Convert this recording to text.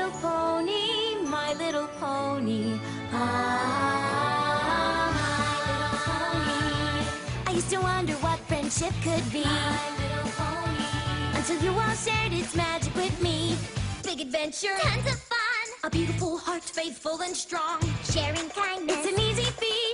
little pony, my little pony. Ah, my little pony. I used to wonder what friendship could be. My little pony. Until you all shared its magic with me. Big adventure, Tons of fun, a beautiful heart, faithful and strong. sharing kindness. It's an easy feat.